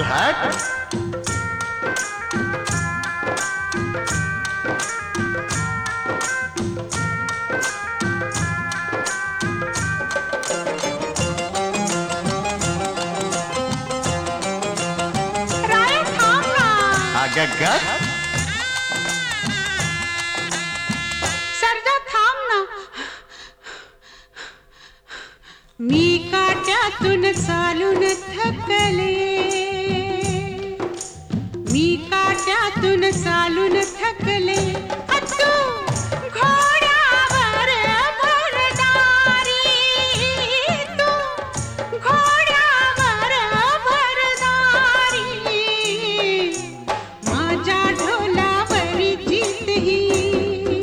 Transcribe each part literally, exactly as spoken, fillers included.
हट राया थांब ना. अगं सरदा थांब ना. मी काट्यातून चालून थकले, मी काट्यातून चालून थकले. तू घोड्यावर भरदारी, तू घोड्यावर भरदारी. माझ्या ढोलावरी जीत ही,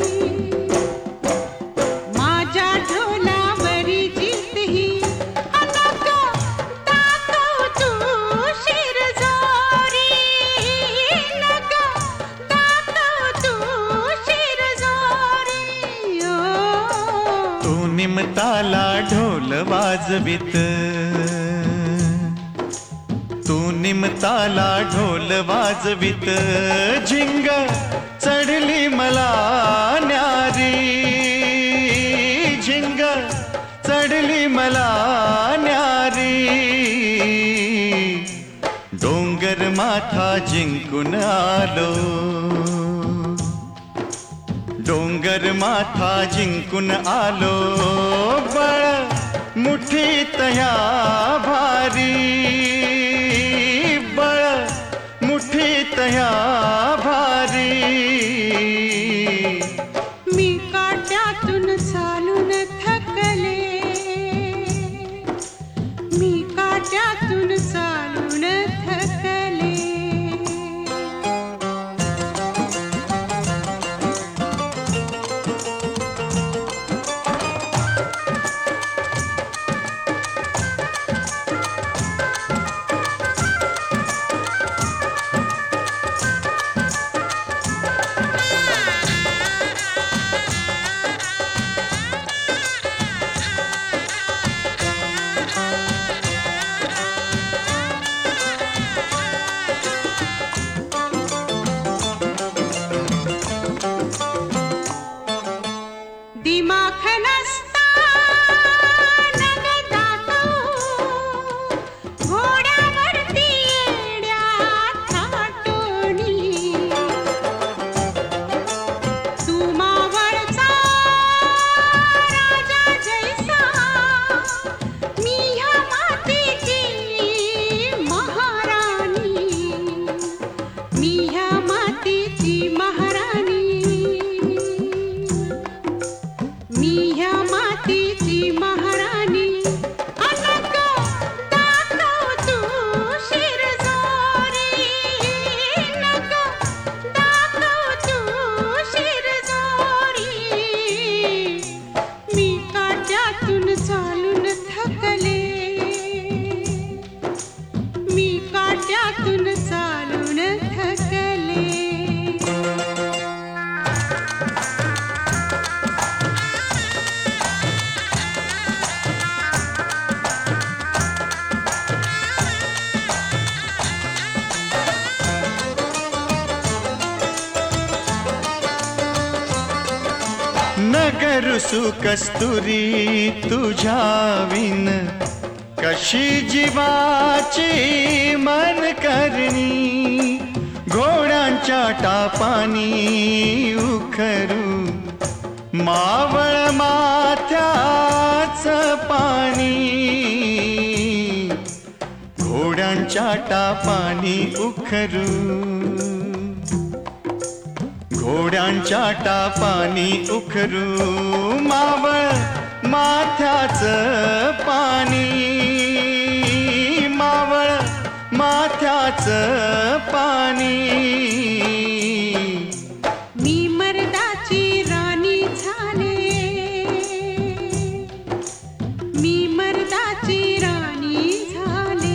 माझ्या ढोलावरी जीत ही. नको दाखव तू शिरजोरी, नको दाखव तू शिरजोरी. ओ तू निमताला ढोल वाजवित, तू निमताला ढोल वाजवित. झिंग चढली मला न्यारी, झिंग चढली मला न्यारी. डोंगर माथा जिंकून आलो, डोंगर माथा जिंकून आलो. बळ मुठीत ह्या भारी, बळ मुठीत ह्या भारी. मी काट्यातून चालून थकले, मी काट्यातून चालून थकले. दिमाख नसता नगदा तो, घोड्यावरती येड्या थाटोनी. तू मावळचा राजा जैसा, मी ह्या मातीची महाराणी, मी ह्या मातीची महाराणी. मी ह्या मातीची महाराणी. नको दाखव तू शिरजोरी, नको दाखव तू शिरजोरी. मी काट्यातून चालून थकले, मी काट्यातून चालून थकले. नगरुसु कस्तुरी तुझ्या विन, कशी जीवाची मन करणी. घोड्यांच्या टापानी उखरू, मावळ माथ्याच पाणी. घोड्यांच्या टापानी उखरू, घोड्यांच्या टापानी उखरू. मावळ माथ्याच पाणी, मावळ माथ्याच पाणी. मी मर्दाची राणी झाले, मी मर्दाची राणी झाले.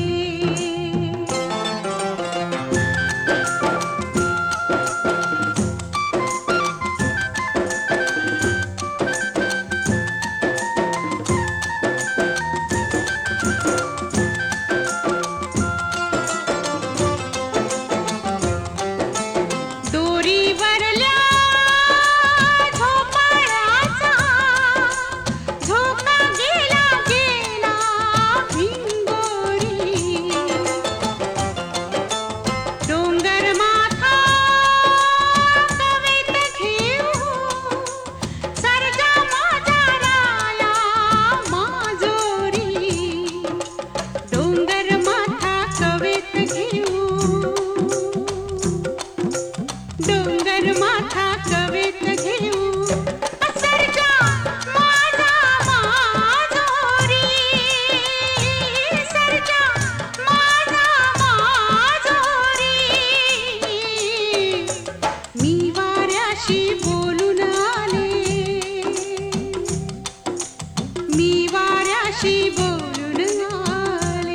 मी वाऱ्याशी बोलून आले.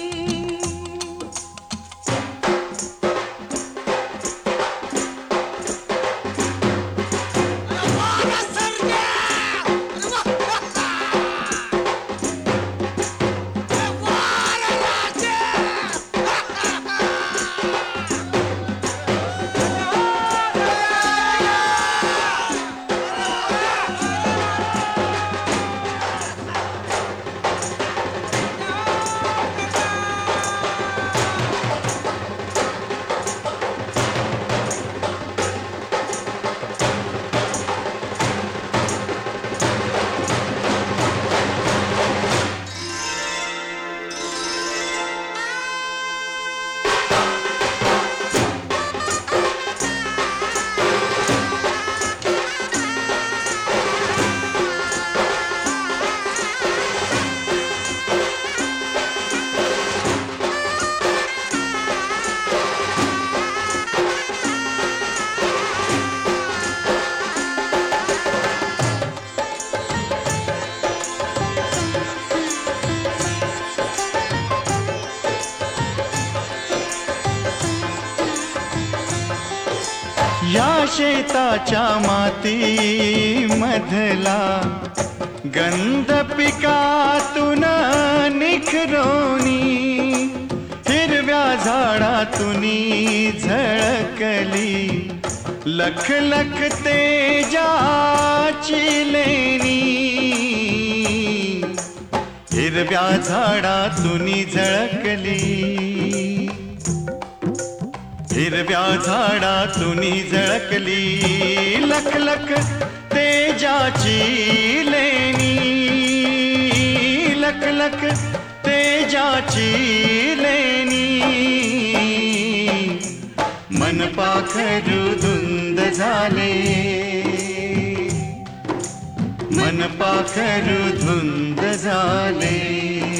या शेताच्या माती मधला गंध पिकातून निखरोनी हिरव्या झाडातूनी झळकली लख लख तेजाची लेणी. हिरव्या झाडातूनी झळकली हिरव्या झाडातूनी झळकली लख लख तेजाची लेणी. लख लख तेजाची लेणी. मन पाखरू धुंद झाले मन पाखरू धुंद झाले.